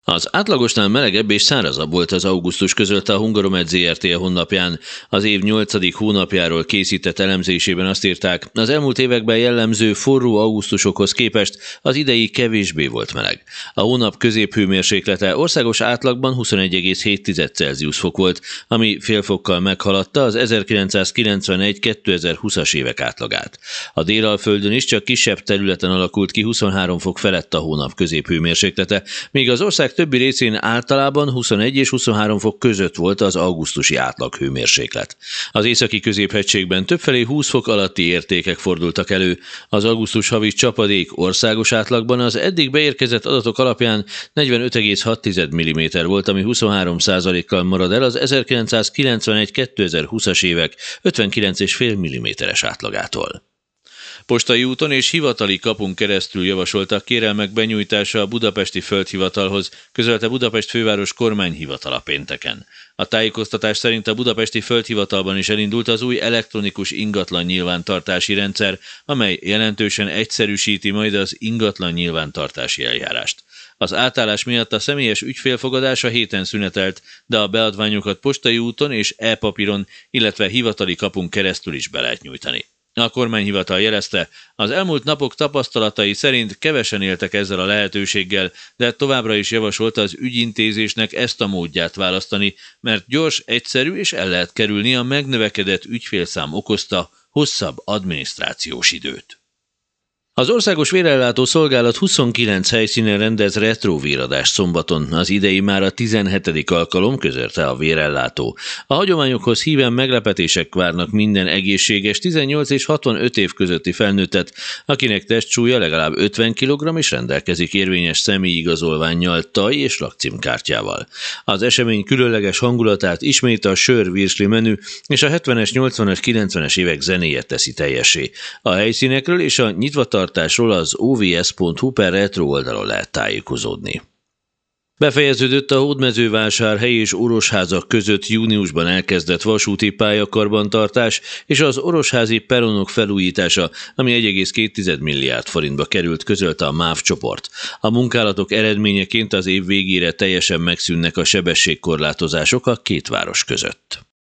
Az átlagosnál melegebb és szárazabb volt az augusztus, közölte a Hungaromed Zrt. A honlapján. Az év 8. hónapjáról készített elemzésében azt írták, az elmúlt években jellemző forró augusztusokhoz képest az idei kevésbé volt meleg. A hónap középhőmérséklete országos átlagban 21,7 Celsius fok volt, ami fél fokkal meghaladta az 1991-2020-as évek átlagát. A Délalföldön is csak kisebb területen alakult ki 23 fok felett a hónap középhőmérséklete, míg az ország többi részén általában 21 és 23 fok között volt az augusztusi átlaghőmérséklet. Az északi középhegységben többfelé 20 fok alatti értékek fordultak elő. Az augusztus havi csapadék országos átlagban az eddig beérkezett adatok alapján 45,6 mm volt, ami 23%-kal marad el az 1991-2020-as évek 59,5 mm-es átlagától. Postai úton és hivatali kapun keresztül javasoltak kérelmek benyújtása a budapesti földhivatalhoz, közölte Budapest főváros kormányhivatala pénteken. A tájékoztatás szerint a budapesti földhivatalban is elindult az új elektronikus ingatlan nyilvántartási rendszer, amely jelentősen egyszerűsíti majd az ingatlan nyilvántartási eljárást. Az átállás miatt a személyes ügyfélfogadás a héten szünetelt, de a beadványokat postai úton és e-papíron, illetve hivatali kapun keresztül is be lehet nyújtani. A kormányhivatal jelezte, az elmúlt napok tapasztalatai szerint kevesen éltek ezzel a lehetőséggel, de továbbra is javasolta az ügyintézésnek ezt a módját választani, mert gyors, egyszerű és el lehet kerülni a megnövekedett ügyfélszám okozta hosszabb adminisztrációs időt. Az Országos Vérellátó Szolgálat 29 helyszínen rendez retrovíradást szombaton, az idei már a 17. alkalom, közölte a vérellátó. A hagyományokhoz híven meglepetések várnak minden egészséges 18 és 65 év közötti felnőttet, akinek testsúlya legalább 50 kg és rendelkezik érvényes személyigazolvánnyal, taj és lakcímkártyával. Az esemény különleges hangulatát ismét a sör-virsli menü és a 70-es, 80-as, 90-es évek zenéje teszi teljessé. A helyszínekről és a nyitvatartásról az ovs.hu/retro oldalon lehet tájékozódni. Befejeződött a Hódmezővásárhely és Orosházak között júniusban elkezdett vasúti pályakarbantartás és az orosházi peronok felújítása, ami 1,2 milliárd forintba került, közölte a MÁV csoport. A munkálatok eredményeként az év végére teljesen megszűnnek a sebességkorlátozások a két város között.